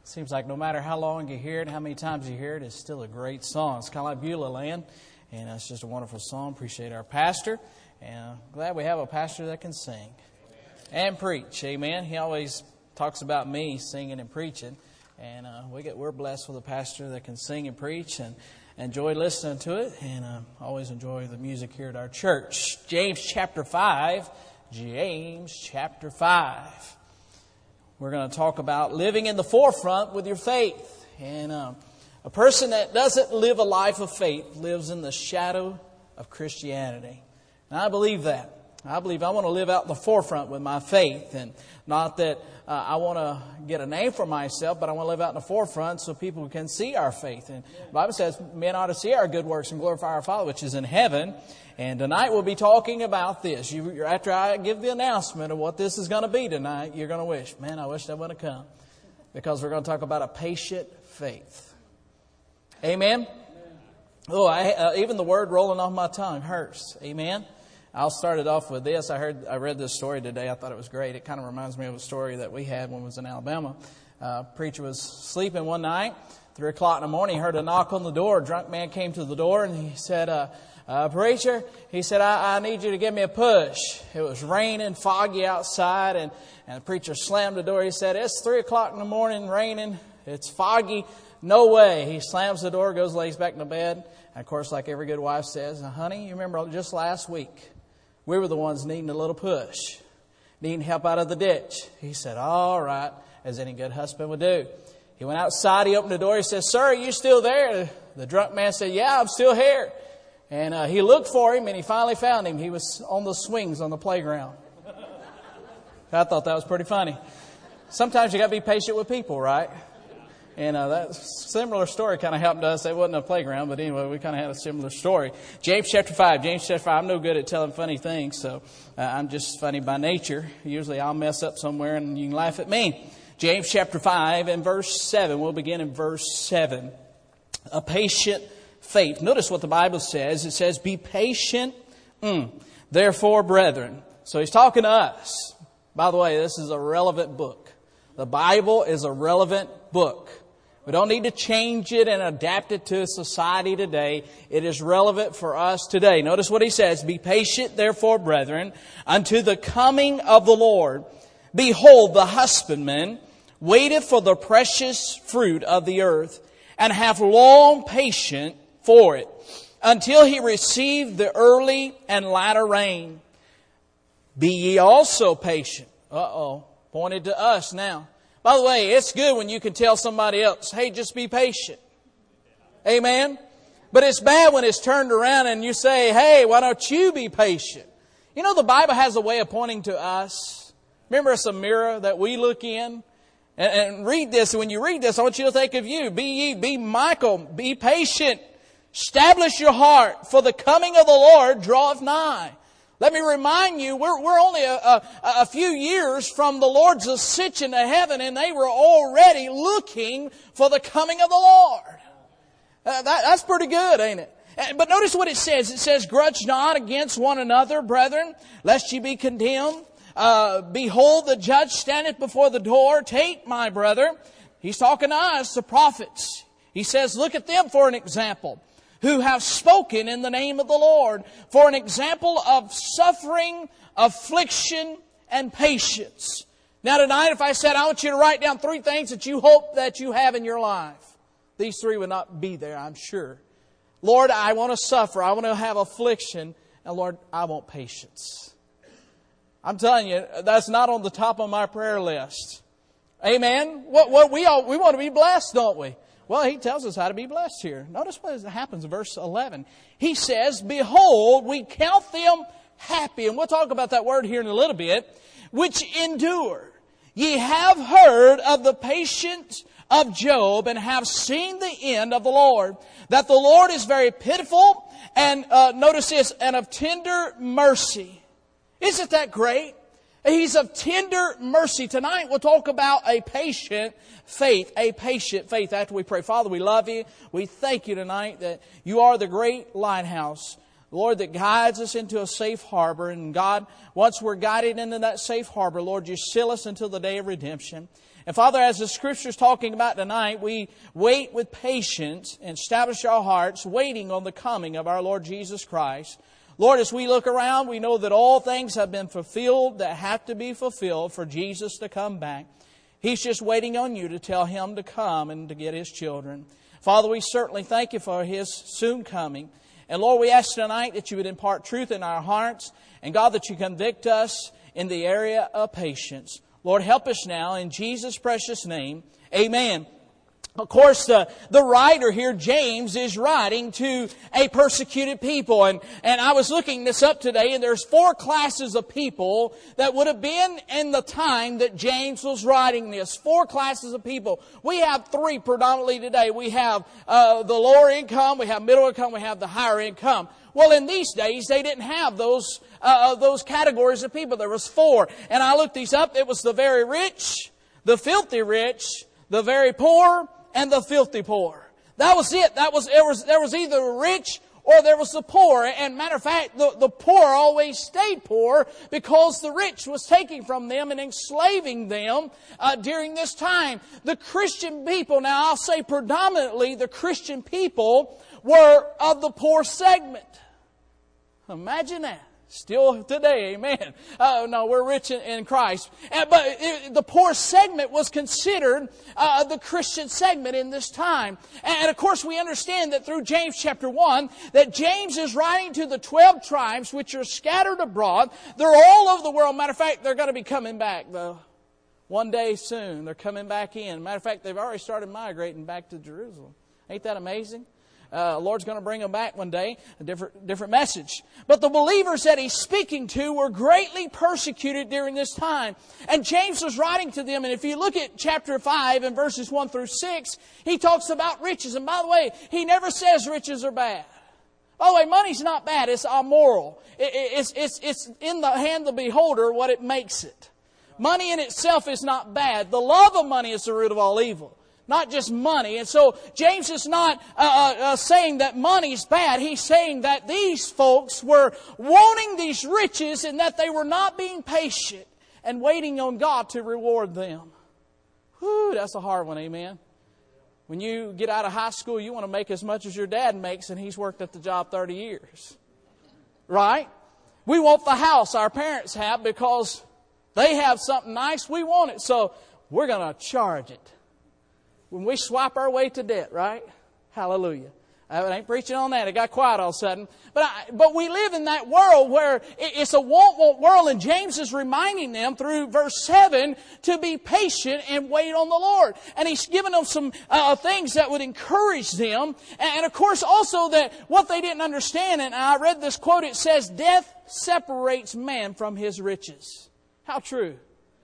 Seems like no matter how long you hear it, how many times you hear it, it's still a great song. It's kind of like Beulah Land, and it's just a wonderful song. Appreciate our pastor, and glad we have a pastor that can sing and preach. Amen. He always talks about me singing and preaching, and we're blessed with a pastor that can sing and preach, and enjoy listening to it, and always enjoy the music here at our church. James chapter 5. James chapter 5. We're going to talk about living in the forefront with your faith. And a person that doesn't live a life of faith lives in the shadow of Christianity. And I believe that. I believe I want to live out in the forefront with my faith. And not that I want to get a name for myself, but I want to live out in the forefront so people can see our faith. And the Bible says men ought to see our good works and glorify our Father which is in heaven. And tonight we'll be talking about this. After I give the announcement of what this is going to be tonight, you're going to wish, man, I wish that would have come. Because we're going to talk about a patient faith. Amen? Oh, even the word rolling off my tongue hurts. Amen? I'll start it off with this. I read this story today. I thought it was great. It kind of reminds me of a story that we had when we was in Alabama. Preacher was sleeping one night, 3 o'clock in the morning. He heard a knock on the door. A drunk man came to the door and he said, preacher, he said, I need you to give me a push. It was raining, foggy outside, and the preacher slammed the door. He said, it's 3 o'clock in the morning, raining, it's foggy, no way. He slams the door, goes, lays back in the bed. And of course, like every good wife says, honey, you remember just last week, we were the ones needing a little push, needing help out of the ditch. He said, all right, as any good husband would do. He went outside, he opened the door, he said, sir, are you still there? The drunk man said, yeah, I'm still here. And he looked for him, and he finally found him. He was on the swings on the playground. I thought that was pretty funny. Sometimes you got to be patient with people, right? And that similar story kind of happened to us. It wasn't a playground, but anyway, we kind of had a similar story. James chapter 5. James chapter 5. I'm no good at telling funny things, so I'm just funny by nature. Usually I'll mess up somewhere, and you can laugh at me. James chapter 5 and verse 7. We'll begin in verse 7. A patient faith. Notice what the Bible says. It says, be patient, therefore, brethren. So he's talking to us. By the way, this is a relevant book. The Bible is a relevant book. We don't need to change it and adapt it to society today. It is relevant for us today. Notice what he says. Be patient, therefore, brethren, unto the coming of the Lord. Behold, the husbandman waiteth for the precious fruit of the earth, and hath long patience for it, until he receive the early and latter rain. Be ye also patient. Pointed to us now. By the way, it's good when you can tell somebody else, hey, just be patient. Amen? But it's bad when it's turned around and you say, hey, why don't you be patient? You know, the Bible has a way of pointing to us. Remember, it's a mirror that we look in. And read this. And when you read this, I want you to think of you. Be Michael. Be patient. Establish your heart, for the coming of the Lord draweth nigh. Let me remind you, we're only a few years from the Lord's ascension to heaven, and they were already looking for the coming of the Lord. That's pretty good, ain't it? But notice what it says. It says, grudge not against one another, brethren, lest ye be condemned. Behold, the judge standeth before the door. Take, my brother. He's talking to us, the prophets. He says, look at them for an example, who have spoken in the name of the Lord, for an example of suffering, affliction, and patience. Now tonight, if I said, I want you to write down 3 things that you hope that you have in your life, these 3 would not be there, I'm sure. Lord, I want to suffer. I want to have affliction. And Lord, I want patience. I'm telling you, that's not on the top of my prayer list. Amen? We want to be blessed, don't we? Well, he tells us how to be blessed here. Notice what happens in verse 11. He says, behold, we count them happy. And we'll talk about that word here in a little bit. Which endure. Ye have heard of the patience of Job, and have seen the end of the Lord. That the Lord is very pitiful, and notice this, and of tender mercy. Isn't that great? He's of tender mercy. Tonight we'll talk about a patient faith. A patient faith after we pray. Father, we love you. We thank you tonight that you are the great lighthouse, Lord, that guides us into a safe harbor. And God, once we're guided into that safe harbor, Lord, you seal us until the day of redemption. And Father, as the Scripture is talking about tonight, we wait with patience and establish our hearts, waiting on the coming of our Lord Jesus Christ. Lord, as we look around, we know that all things have been fulfilled that have to be fulfilled for Jesus to come back. He's just waiting on you to tell Him to come and to get His children. Father, we certainly thank You for His soon coming. And Lord, we ask tonight that You would impart truth in our hearts. And God, that You convict us in the area of patience. Lord, help us now in Jesus' precious name. Amen. Of course, the writer here, James, is writing to a persecuted people. And I was looking this up today, and there's 4 classes of people that would have been in the time that James was writing this. 4 classes of people. We have 3 predominantly today. We have the lower income, we have middle income, we have the higher income. Well, in these days, they didn't have those categories of people. There was 4. And I looked these up. It was the very rich, the filthy rich, the very poor, and the filthy poor. That was it. There was either rich or there was the poor. And matter of fact, the poor always stayed poor because the rich was taking from them and enslaving them during this time. The Christian people, now I'll say predominantly the Christian people, were of the poor segment. Imagine that. Still today, amen. No, we're rich in Christ. But the poor segment was considered the Christian segment in this time. And of course, we understand that through James chapter 1, that James is writing to the 12 tribes which are scattered abroad. They're all over the world. Matter of fact, they're going to be coming back, though. One day soon, they're coming back in. Matter of fact, they've already started migrating back to Jerusalem. Ain't that amazing? Lord's going to bring them back one day, a different message. But the believers that He's speaking to were greatly persecuted during this time. And James was writing to them, and if you look at chapter 5 and verses 1 through 6, he talks about riches. And by the way, he never says riches are bad. By the way, money's not bad, it's immoral. It's in the hand of the beholder what it makes it. Money in itself is not bad. The love of money is the root of all evil. Not just money. And so James is not saying that money is bad. He's saying that these folks were wanting these riches and that they were not being patient and waiting on God to reward them. Whew, that's a hard one, amen. When you get out of high school, you want to make as much as your dad makes, and he's worked at the job 30 years. Right? We want the house our parents have because they have something nice. We want it, so we're going to charge it. When we swipe our way to debt, right? Hallelujah. I ain't preaching on that. It got quiet all of a sudden. But we live in that world where it's a want world. And James is reminding them through verse 7 to be patient and wait on the Lord. And he's given them some things that would encourage them. And of course also that what they didn't understand. And I read this quote. It says, death separates man from his riches. How true.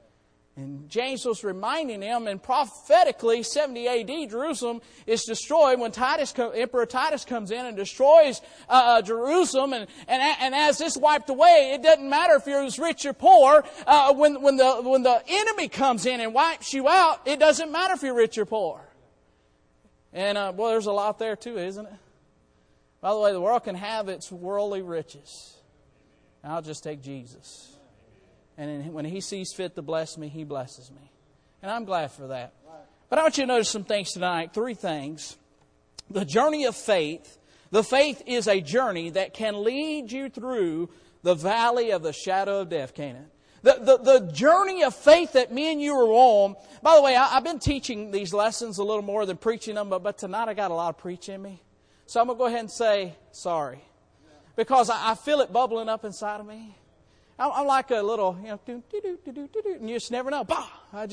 And James was reminding them, and prophetically, 70 A.D., Jerusalem is destroyed when Emperor Titus comes in and destroys Jerusalem. And as this wiped away, it doesn't matter if you're rich or poor. When the enemy comes in and wipes you out, it doesn't matter if you're rich or poor. And, well, there's a lot there too, isn't it? By the way, the world can have its worldly riches. I'll just take Jesus. And when He sees fit to bless me, He blesses me. And I'm glad for that. But I want you to notice some things tonight. 3 things. The journey of faith. The faith is a journey that can lead you through the valley of the shadow of death, can't it? The journey of faith that me and you are on. By the way, I've been teaching these lessons a little more than preaching them. But tonight I got a lot of preach in me. So I'm going to go ahead and say sorry. Because I feel it bubbling up inside of me. I'm like a little, and you just never know. Bah!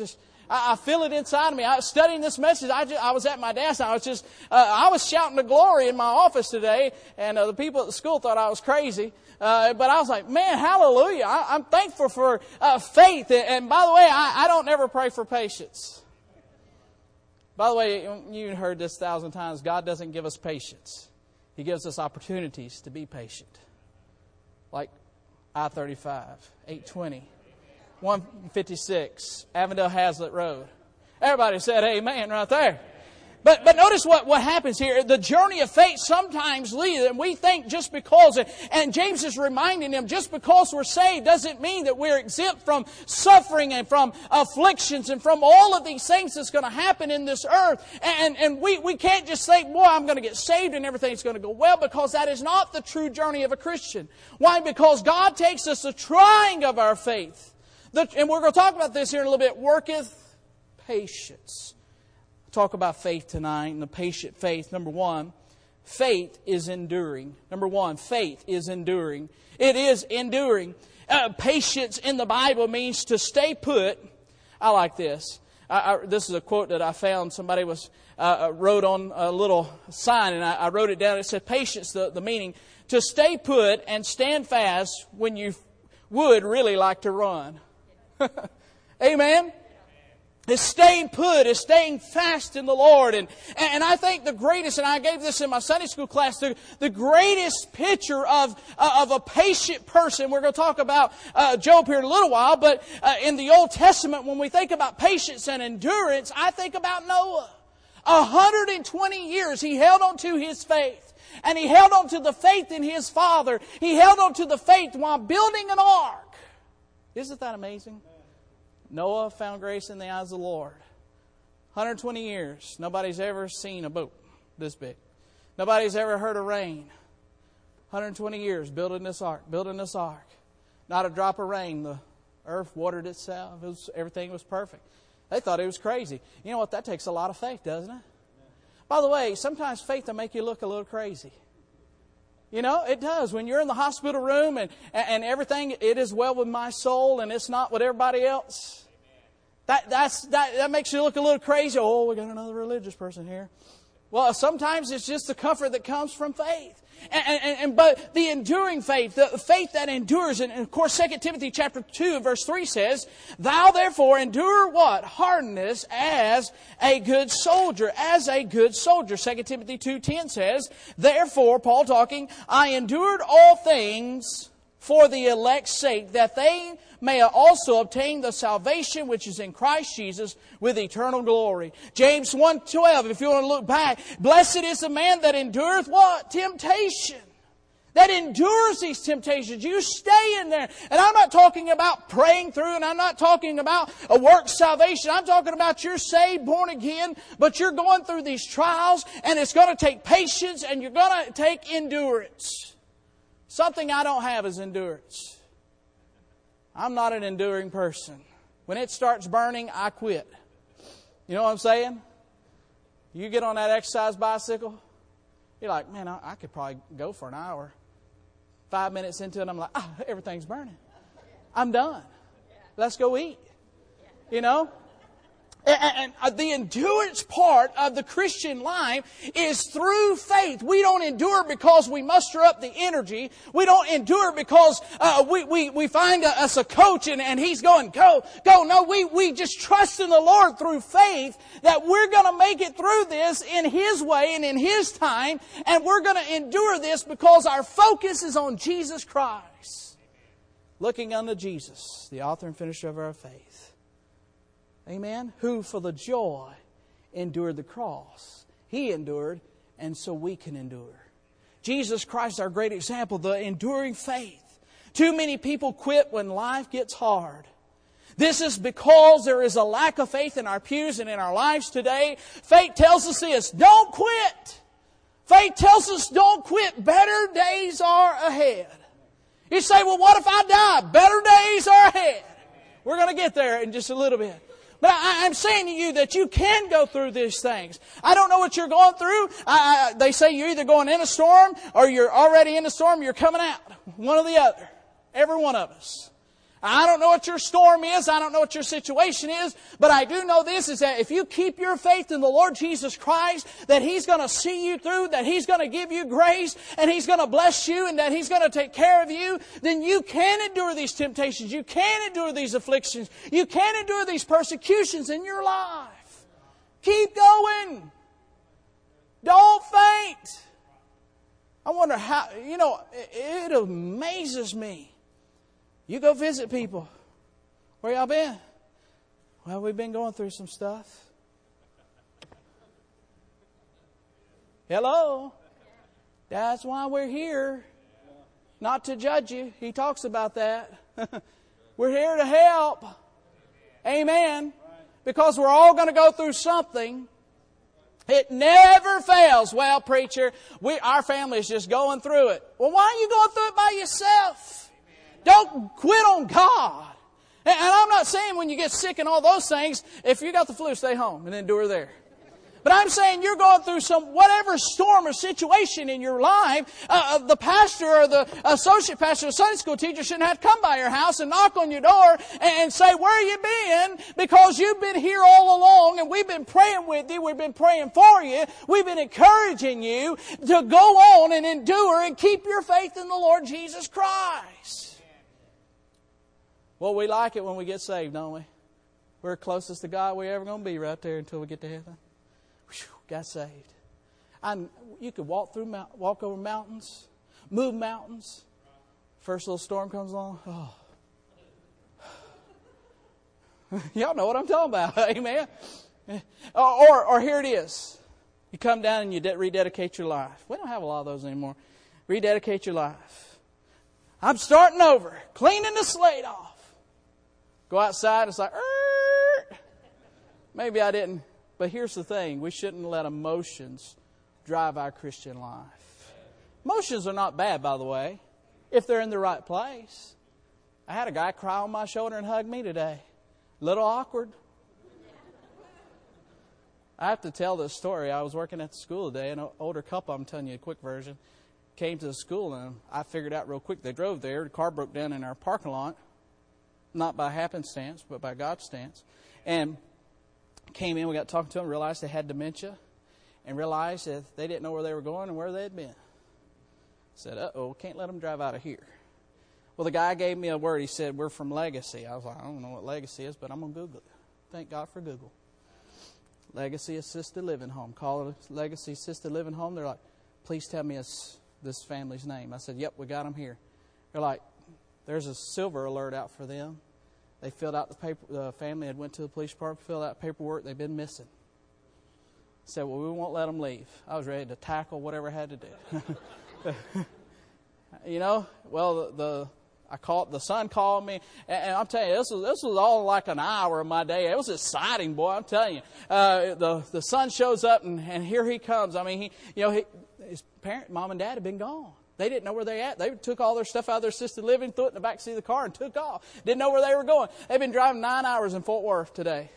I feel it inside of me. I was studying this message. I was at my desk. I was shouting the glory in my office today, and the people at the school thought I was crazy. But I was like, man, hallelujah! I'm thankful for faith. And by the way, I don't ever pray for patience. By the way, you heard this 1,000 times. God doesn't give us patience. He gives us opportunities to be patient. Like I-35, 820, 156, Avondale Hazlitt Road. Everybody said amen right there. But notice what happens here. The journey of faith sometimes leads, and we think just because, and James is reminding them, just because we're saved doesn't mean that we're exempt from suffering and from afflictions and from all of these things that's going to happen in this earth. And we can't just say, boy, I'm going to get saved and everything's going to go well, because that is not the true journey of a Christian. Why? Because God takes us the trying of our faith. And we're going to talk about this here in a little bit. Worketh patience. Talk about faith tonight and the patient faith. Number one, faith is enduring. Number one, faith is enduring. It is enduring. Patience in the Bible means to stay put. I like this. This is a quote that I found. Somebody wrote on a little sign, and I wrote it down. It said, patience, the meaning, to stay put and stand fast when you would really like to run. Amen? Is staying put, is staying fast in the Lord. And I think the greatest, and I gave this in my Sunday school class, the greatest picture of a patient person, we're going to talk about Job here in a little while, but in the Old Testament, when we think about patience and endurance, I think about Noah. 120 years he held on to his faith. And he held on to the faith in his father. He held on to the faith while building an ark. Isn't that amazing? Noah found grace in the eyes of the Lord. 120 years. Nobody's ever seen a boat this big. Nobody's ever heard of rain. 120 years building this ark. Not a drop of rain. The earth watered itself. Everything was perfect. They thought it was crazy. You know what? That takes a lot of faith, doesn't it? By the way, sometimes faith will make you look a little crazy. You know, it does. When you're in the hospital room and everything, it is well with my soul and it's not with everybody else. That makes you look a little crazy. Oh, we got another religious person here. Well, sometimes it's just the comfort that comes from faith. But the enduring faith, the faith that endures, and of course 2 Timothy chapter 2 verse 3 says, thou therefore endure what? Hardness as a good soldier. As a good soldier. 2 Timothy 2:10 says, therefore, Paul talking, I endured all things for the elect's sake, that they may also obtain the salvation which is in Christ Jesus with eternal glory. James 1:12, if you want to look back, blessed is the man that endureth what? Temptation. That endures these temptations. You stay in there. And I'm not talking about praying through, and I'm not talking about a work salvation. I'm talking about you're saved, born again, but you're going through these trials, and it's going to take patience, and you're going to take endurance. Something I don't have is endurance. I'm not an enduring person. When it starts burning, I quit. You know what I'm saying? You get on that exercise bicycle, you're like, man, I could probably go for an hour. 5 minutes into it, I'm like, everything's burning. I'm done. Let's go eat. You know? And the endurance part of the Christian life is through faith. We don't endure because we muster up the energy. We don't endure because we find us a coach and he's going, go. No, we just trust in the Lord through faith that we're going to make it through this in His way and in His time. And we're going to endure this because our focus is on Jesus Christ. Looking unto Jesus, the author and finisher of our faith. Amen? Who for the joy endured the cross. He endured, and so we can endure. Jesus Christ, our great example, the enduring faith. Too many people quit when life gets hard. This is because there is a lack of faith in our pews and in our lives today. Faith tells us this, don't quit. Faith tells us don't quit. Better days are ahead. You say, well, what if I die? Better days are ahead. We're going to get there in just a little bit. But I'm saying to you that you can go through these things. I don't know what you're going through. They say you're either going in a storm or you're already in a storm, you're coming out. One or the other. Every one of us. I don't know what your storm is. I don't know what your situation is. But I do know this, is that if you keep your faith in the Lord Jesus Christ, that He's going to see you through, that He's going to give you grace, and He's going to bless you, and that He's going to take care of you, then you can endure these temptations. You can endure these afflictions. You can endure these persecutions in your life. Keep going. Don't faint. I wonder how, it amazes me. You go visit people. Where y'all been? Well, we've been going through some stuff. Hello? That's why we're here. Not to judge you. He talks about that. We're here to help. Amen. Because we're all going to go through something. It never fails. Well, preacher, our family is just going through it. Well, why are you going through it by yourself? Don't quit on God. And I'm not saying when you get sick and all those things, if you got the flu, stay home and endure there. But I'm saying you're going through whatever storm or situation in your life, the pastor or the associate pastor or Sunday school teacher shouldn't have to come by your house and knock on your door and say, where you been? Because you've been here all along and we've been praying with you. We've been praying for you. We've been encouraging you to go on and endure and keep your faith in the Lord Jesus Christ. Well, we like it when we get saved, don't we? We're closest to God we're ever going to be right there until we get to heaven. Whew, got saved. You could walk over mountains, move mountains. First little storm comes along. Oh. Y'all know what I'm talking about. Amen. Or here it is. You come down and you rededicate your life. We don't have a lot of those anymore. Rededicate your life. I'm starting over. Cleaning the slate off. Go outside. It's like, maybe I didn't. But here's the thing. We shouldn't let emotions drive our Christian life. Emotions are not bad, by the way, if they're in the right place. I had a guy cry on my shoulder and hug me today. A little awkward. I have to tell this story. I was working at the school today. An older couple, I'm telling you a quick version, came to the school, and I figured out real quick. They drove there. The car broke down in our parking lot. Not by happenstance, but by God's stance. And came in, we got talking to them, realized they had dementia, and realized that they didn't know where they were going and where they had been. Said, can't let them drive out of here. Well, the guy gave me a word. He said, we're from Legacy. I was like, I don't know what Legacy is, but I'm going to Google it. Thank God for Google. Legacy Assisted Living Home. Call it a Legacy Assisted Living Home. They're like, please tell me this family's name. I said, yep, we got them here. They're like, there's a silver alert out for them. They filled out the paper. The family had went to the police department, filled out paperwork. They've been missing. Said, well, we won't let them leave. I was ready to tackle whatever I had to do. You know, well, the son called me, and I'm telling you, this was all like an hour of my day. It was exciting, boy. I'm telling you, the son shows up, and here he comes. I mean, his parent, mom and dad, had been gone. They didn't know where they at. They took all their stuff out of their assisted living, threw it in the back seat of the car, and took off. Didn't know where they were going. They've been driving 9 hours in Fort Worth today.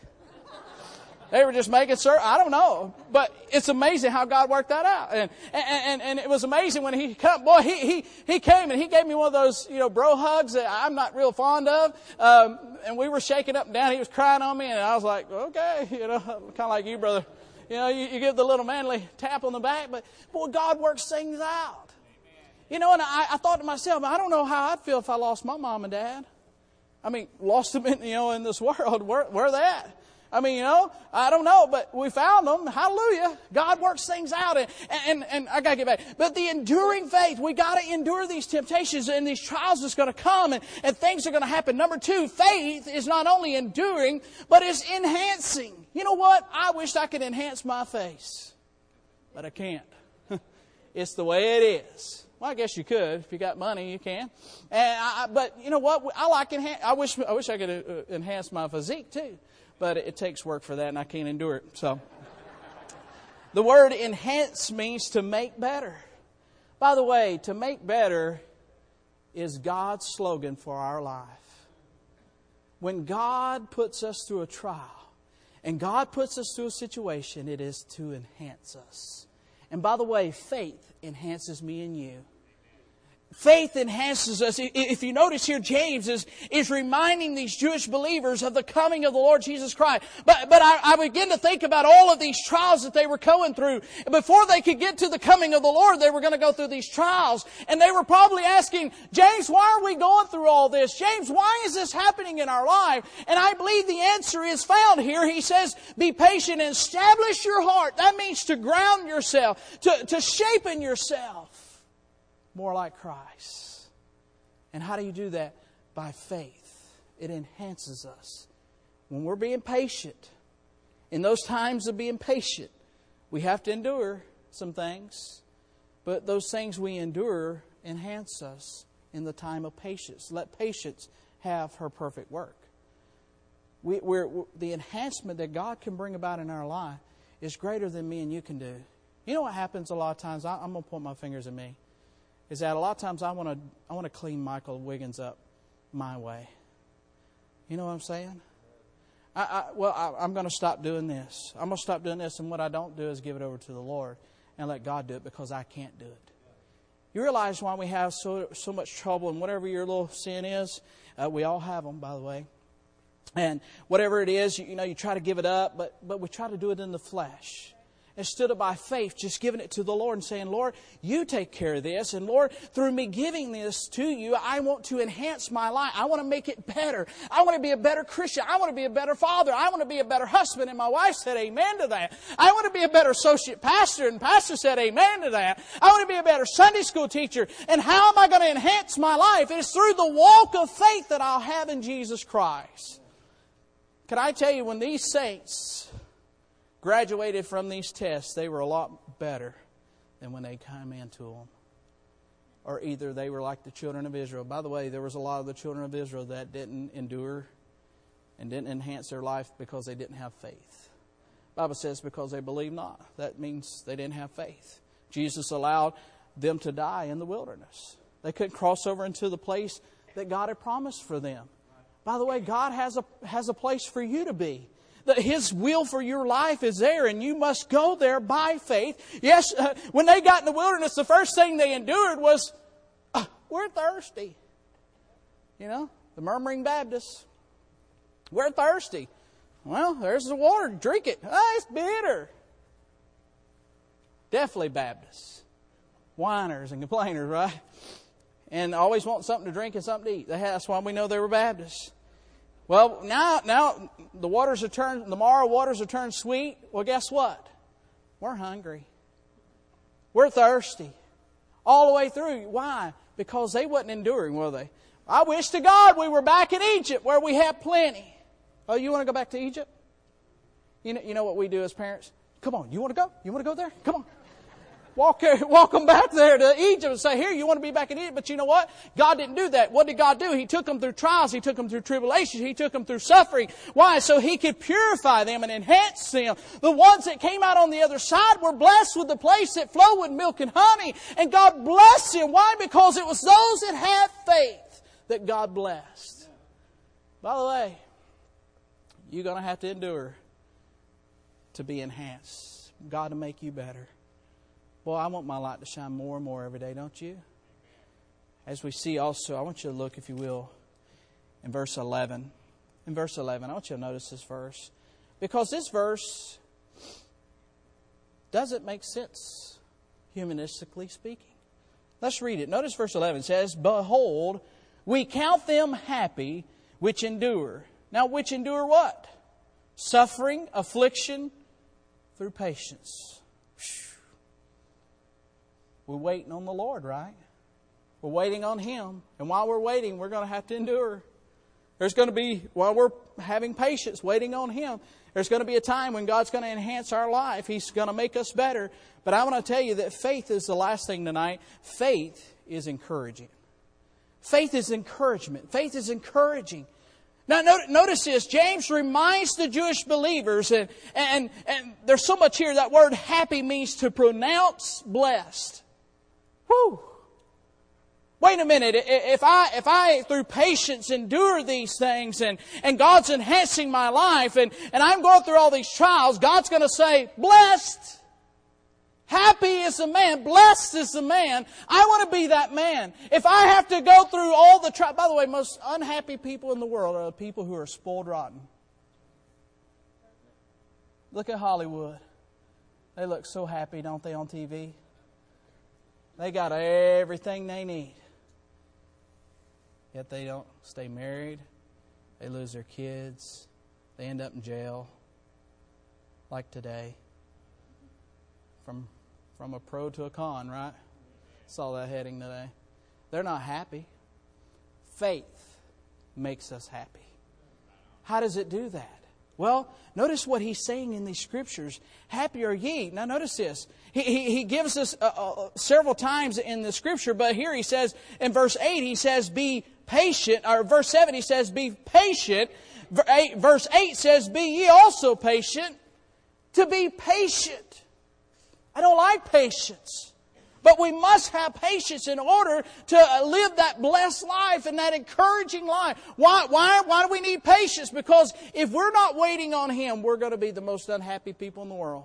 They were just making certain. I don't know, but it's amazing how God worked that out. And it was amazing when he come. Boy, he came and he gave me one of those bro hugs that I'm not real fond of. And we were shaking up and down. He was crying on me, and I was like, okay, kind of like you, brother. You give the little manly tap on the back, but boy, God works things out. And I thought to myself, I don't know how I'd feel if I lost my mom and dad. I mean, lost them in this world. Where are they at? I mean, I don't know, but we found them. Hallelujah. God works things out. And I got to get back. But the enduring faith, we got to endure these temptations and these trials that's going to come and things are going to happen. Number 2, faith is not only enduring, but it's enhancing. You know what? I wish I could enhance my face, but I can't. It's the way it is. Well, I guess you could. If you got money, you can. But you know what? I wish I could enhance my physique too. But it takes work for that, and I can't endure it. So, the word enhance means to make better. By the way, to make better is God's slogan for our life. When God puts us through a trial, and God puts us through a situation, it is to enhance us. And by the way, faith enhances me and you. Faith enhances us. If you notice here, James is reminding these Jewish believers of the coming of the Lord Jesus Christ. But I begin to think about all of these trials that they were going through. Before they could get to the coming of the Lord, they were going to go through these trials. And they were probably asking, James, why are we going through all this? James, why is this happening in our life? And I believe the answer is found here. He says, be patient and establish your heart. That means to ground yourself, to shapen yourself more like Christ. And how do you do that? By faith. It enhances us. When we're being patient, in those times of being patient, we have to endure. some things, but those things we endure enhance us in the time of patience. Let patience have her perfect work. The enhancement that God can bring about in our life is greater than me and you can do. You know what happens a lot of times? I'm going to point my fingers at me. Is that a lot of times I want to clean Michael Wiggins up my way. You know what I'm saying? I'm going to stop doing this. I'm going to stop doing this, and what I don't do is give it over to the Lord and let God do it because I can't do it. You realize why we have so much trouble, and whatever your little sin is, we all have them, by the way. And whatever it is, you try to give it up, but we try to do it in the flesh. Instead of by faith, just giving it to the Lord and saying, Lord, you take care of this. And Lord, through me giving this to you, I want to enhance my life. I want to make it better. I want to be a better Christian. I want to be a better father. I want to be a better husband. And my wife said amen to that. I want to be a better associate pastor. And pastor said amen to that. I want to be a better Sunday school teacher. And how am I going to enhance my life? It's through the walk of faith that I'll have in Jesus Christ. Can I tell you, when these saints graduated from these tests, they were a lot better than when they came into them. Or either they were like the children of Israel. By the way, there was a lot of the children of Israel that didn't endure and didn't enhance their life because they didn't have faith. The Bible says because they believed not. That means they didn't have faith. Jesus allowed them to die in the wilderness. They couldn't cross over into the place that God had promised for them. By the way, God has a place for you to be. His will for your life is there, and you must go there by faith. Yes, when they got in the wilderness, the first thing they endured was, we're thirsty. The murmuring Baptists. We're thirsty. Well, there's the water. Drink it. It's bitter. Definitely Baptists. Whiners and complainers, right? And always want something to drink and something to eat. That's why we know they were Baptists. Well, now the Mara waters are turned sweet. Well, guess what? We're hungry. We're thirsty. All the way through. Why? Because they wasn't enduring, were they? I wish to God we were back in Egypt where we had plenty. Oh, you want to go back to Egypt? You know what we do as parents? Come on, you want to go? You want to go there? Come on. Walk them back there to Egypt and say, here, you want to be back in Egypt. But you know what? God didn't do that. What did God do? He took them through trials. He took them through tribulations. He took them through suffering. Why? So He could purify them and enhance them. The ones that came out on the other side were blessed with the place that flowed with milk and honey. And God blessed them. Why? Because it was those that had faith that God blessed. By the way, you're going to have to endure to be enhanced. God to make you better. Boy, I want my light to shine more and more every day, don't you? As we see also, I want you to look, if you will, in verse 11. In verse 11, I want you to notice this verse. Because this verse doesn't make sense, humanistically speaking. Let's read it. Notice verse 11 says, Behold, we count them happy which endure. Now, which endure what? Suffering, affliction, through patience. We're waiting on the Lord, right? We're waiting on Him. And while we're waiting, we're going to have to endure. There's going to be, while we're having patience, waiting on Him, there's going to be a time when God's going to enhance our life. He's going to make us better. But I want to tell you that faith is the last thing tonight. Faith is encouraging. Faith is encouragement. Faith is encouraging. Now, notice this. James reminds the Jewish believers, and there's so much here. That word happy means to pronounce blessed. Whew. Wait a minute. If I through patience endure these things and God's enhancing my life and I'm going through all these trials, God's going to say, blessed. Happy is the man. Blessed is the man. I want to be that man. If I have to go through all the trials. By the way, most unhappy people in the world are the people who are spoiled rotten. Look at Hollywood. They look so happy, don't they, on TV? They got everything they need. Yet they don't stay married. They lose their kids. They end up in jail. Like today. From a pro to a con, right? Saw that heading today. They're not happy. Faith makes us happy. How does it do that? Well, notice what he's saying in these scriptures. Happy are ye. Now notice this. He gives us several times in the scripture, but here he says, in verse 8, he says, be patient. Or verse 7, he says, be patient. Verse 8 says, be ye also patient. To be patient. I don't like patience. But we must have patience in order to live that blessed life and that encouraging life. Why do we need patience? Because if we're not waiting on Him, we're going to be the most unhappy people in the world.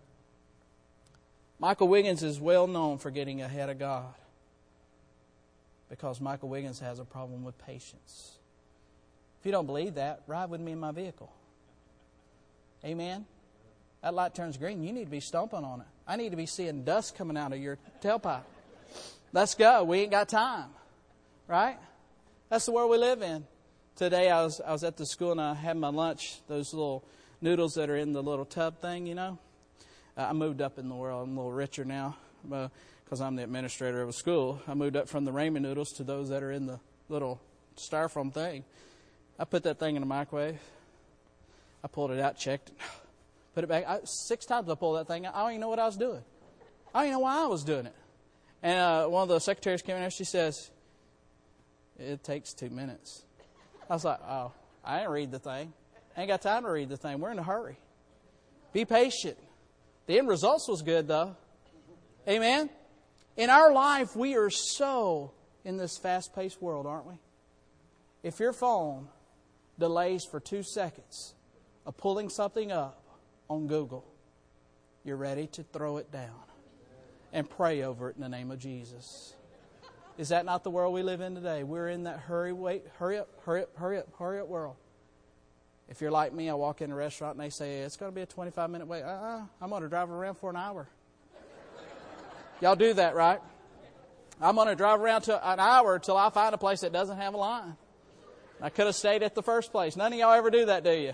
Michael Wiggins is well known for getting ahead of God. Because Michael Wiggins has a problem with patience. If you don't believe that, ride with me in my vehicle. Amen? That light turns green, you need to be stomping on it. I need to be seeing dust coming out of your tailpipe. Let's go. We ain't got time. Right? That's the world we live in. Today I was at the school and I had my lunch, those little noodles that are in the little tub thing, you know. I moved up in the world. I'm a little richer now because I'm the administrator of a school. I moved up from the ramen noodles to those that are in the little styrofoam thing. I put that thing in the microwave. I pulled it out, checked it. Put it back. 6 times I pulled that thing out. I don't even know what I was doing. I don't even know why I was doing it. And one of the secretaries came in there. She says, it takes 2 minutes. I was like, oh, I didn't read the thing. I ain't got time to read the thing. We're in a hurry. Be patient. The end results was good, though. Amen? In our life, we are so in this fast-paced world, aren't we? If your phone delays for 2 seconds of pulling something up on Google, you're ready to throw it down and pray over it in the name of Jesus. Is that not the world we live in today? We're in that hurry up world. If you're like me, I walk in a restaurant and they say, it's going to be a 25-minute wait. I'm going to drive around for an hour. Y'all do that, right? I'm going to drive around to an hour until I find a place that doesn't have a line. I could have stayed at the first place. None of y'all ever do that, do you?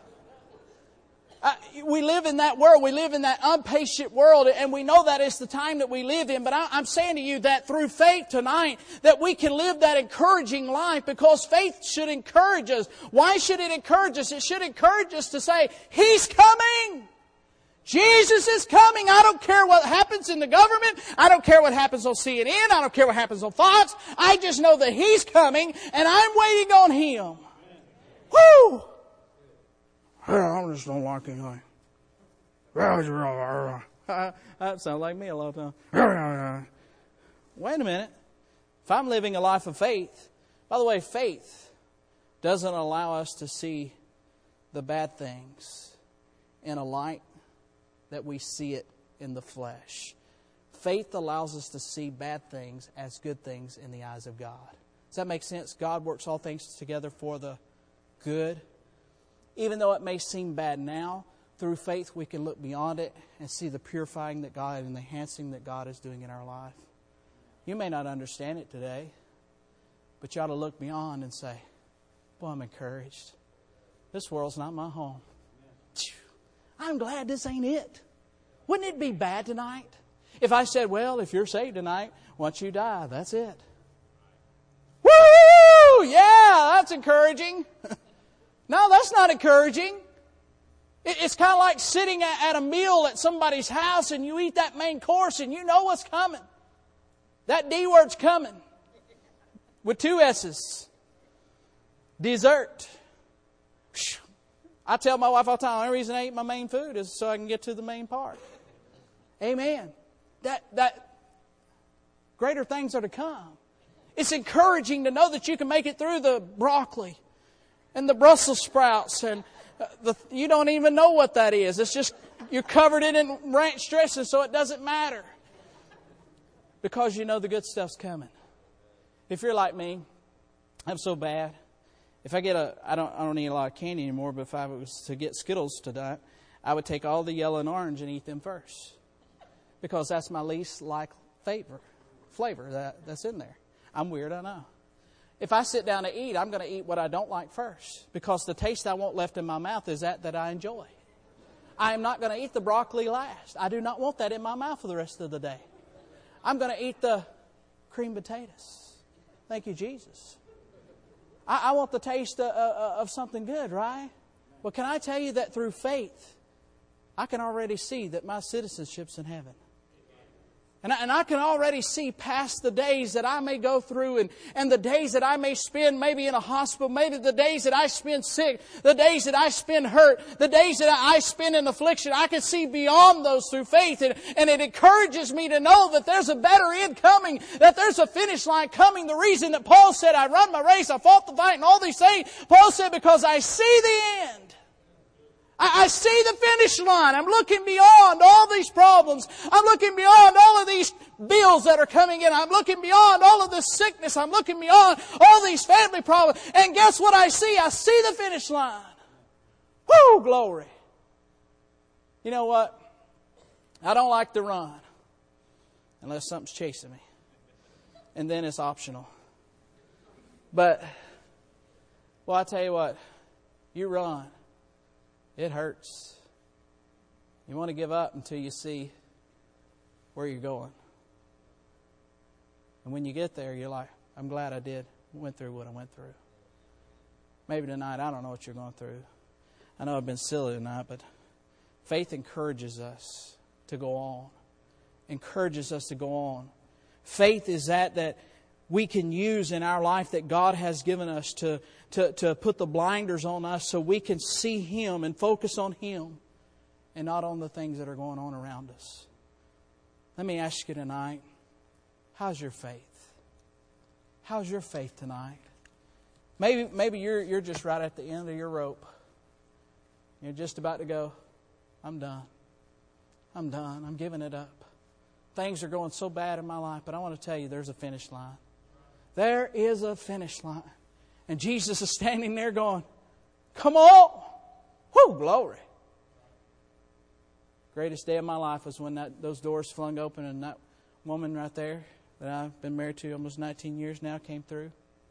We live in that world. We live in that impatient world, and we know that it's the time that we live in. But I'm saying to you that through faith tonight, that we can live that encouraging life, because faith should encourage us. Why should it encourage us? It should encourage us to say, He's coming. Jesus is coming. I don't care what happens in the government. I don't care what happens on CNN. I don't care what happens on Fox. I just know that He's coming, and I'm waiting on Him. Woo! I just don't like anything. That sounds like me a lot of time. Wait a minute. If I'm living a life of faith, by the way, faith doesn't allow us to see the bad things in a light that we see it in the flesh. Faith allows us to see bad things as good things in the eyes of God. Does that make sense? God works all things together for the good. Even though it may seem bad now, through faith we can look beyond it and see the purifying that God and the enhancing that God is doing in our life. You may not understand it today, but you ought to look beyond and say, boy, I'm encouraged. This world's not my home. I'm glad this ain't it. Wouldn't it be bad tonight if I said, well, if you're saved tonight, once you die, that's it. Woo! Yeah, that's encouraging. No, that's not encouraging. It's kind of like sitting at a meal at somebody's house and you eat that main course and you know what's coming. That D word's coming. With 2 S's. Dessert. I tell my wife all the time, the only reason I eat my main food is so I can get to the main part. Amen. That greater things are to come. It's encouraging to know that you can make it through the broccoli and the Brussels sprouts, and you don't even know what that is. It's just, you're covered in ranch dressing, so it doesn't matter. Because you know the good stuff's coming. If you're like me, I'm so bad. If I get I don't eat a lot of candy anymore, but if I was to get Skittles tonight, I would take all the yellow and orange and eat them first. Because that's my least like flavor that's in there. I'm weird, I know. If I sit down to eat, I'm going to eat what I don't like first. Because the taste I want left in my mouth is that I enjoy. I am not going to eat the broccoli last. I do not want that in my mouth for the rest of the day. I'm going to eat the creamed potatoes. Thank you, Jesus. I want the taste of something good, right? Well, can I tell you that through faith, I can already see that my citizenship's in heaven. And I can already see past the days that I may go through and the days that I may spend maybe in a hospital, maybe the days that I spend sick, the days that I spend hurt, the days that I spend in affliction. I can see beyond those through faith. And it encourages me to know that there's a better end coming, that there's a finish line coming. The reason that Paul said, I run my race, I fought the fight, and all these things, Paul said, because I see the end. I see the finish line. I'm looking beyond all these problems. I'm looking beyond all of these bills that are coming in. I'm looking beyond all of this sickness. I'm looking beyond all these family problems. And guess what I see? I see the finish line. Woo, glory. You know what? I don't like to run unless something's chasing me. And then it's optional. But, well, I tell you what, you run. It hurts. You want to give up until you see where you're going. And when you get there, you're like, I'm glad I went through what I went through. Maybe tonight, I don't know what you're going through. I know I've been silly tonight, but faith encourages us to go on. Encourages us to go on. Faith is that we can use in our life that God has given us to put the blinders on us so we can see Him and focus on Him and not on the things that are going on around us. Let me ask you tonight, how's your faith? How's your faith tonight? Maybe you're just right at the end of your rope. You're just about to go, I'm done. I'm done. I'm giving it up. Things are going so bad in my life, but I want to tell you there's a finish line. There is a finish line. And Jesus is standing there going, come on. Whoo, glory. Greatest day of my life was when those doors flung open and that woman right there that I've been married to almost 19 years now came through.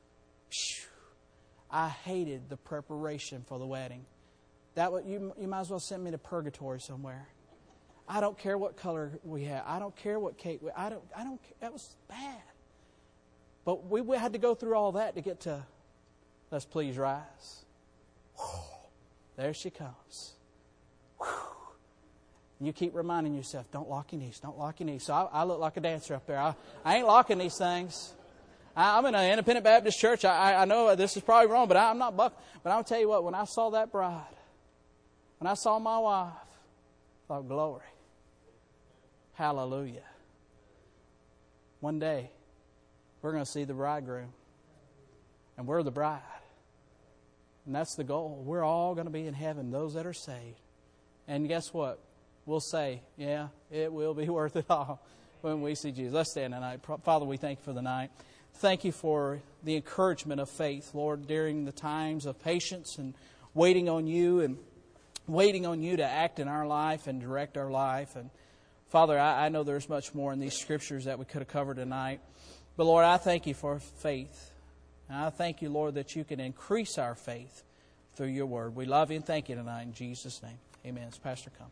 I hated the preparation for the wedding. You might as well send me to purgatory somewhere. I don't care what color we had. I don't care what cake I don't care. That was bad. But we had to go through all that to get to, let's please rise. Whew, there she comes. Whew. And you keep reminding yourself, don't lock your knees, don't lock your knees. So I look like a dancer up there. I ain't locking these things. I'm in an independent Baptist church. I know this is probably wrong, but I'm not bucking. But I'll tell you what, when I saw that bride, when I saw my wife, I thought, glory. Hallelujah. One day, we're going to see the bridegroom. And we're the bride. And that's the goal. We're all going to be in heaven, those that are saved. And guess what? We'll say, yeah, it will be worth it all when we see Jesus. Let's stand tonight. Father, we thank you for the night. Thank you for the encouragement of faith, Lord, during the times of patience and waiting on you to act in our life and direct our life. And Father, I know there's much more in these scriptures that we could have covered tonight. But Lord, I thank you for faith. And I thank you, Lord, that you can increase our faith through your word. We love you and thank you tonight in Jesus' name. Amen. As Pastor comes.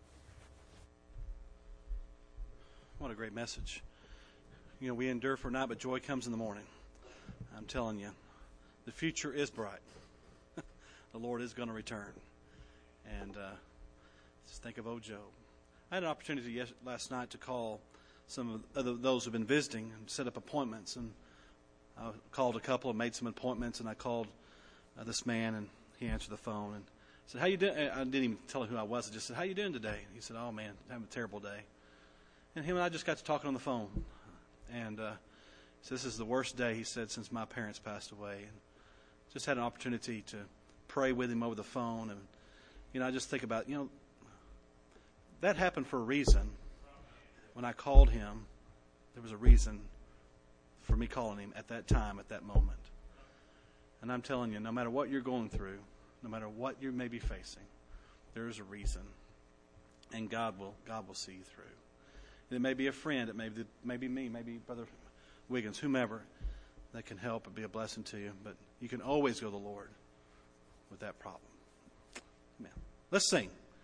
What a great message. You know, we endure for a night, but joy comes in the morning. I'm telling you, the future is bright. The Lord is going to return. And just think of old Job. I had an opportunity last night to call some of those who've been visiting and set up appointments. And I called a couple and made some appointments. And I called this man, and he answered the phone and said, "How you doing?" I didn't even tell him who I was. I just said, "How you doing today?" He said, "Oh man, I'm having a terrible day." And him and I just got to talking on the phone. And so this is the worst day, he said, since my parents passed away. And just had an opportunity to pray with him over the phone. And, you know, I just think about, that happened for a reason. When I called him, there was a reason for me calling him at that time, at that moment. And I'm telling you, no matter what you're going through, no matter what you may be facing, there is a reason. And God will see you through. It may be a friend, it may be me, maybe Brother Wiggins, whomever that can help and be a blessing to you. But you can always go to the Lord with that problem. Amen. Let's sing.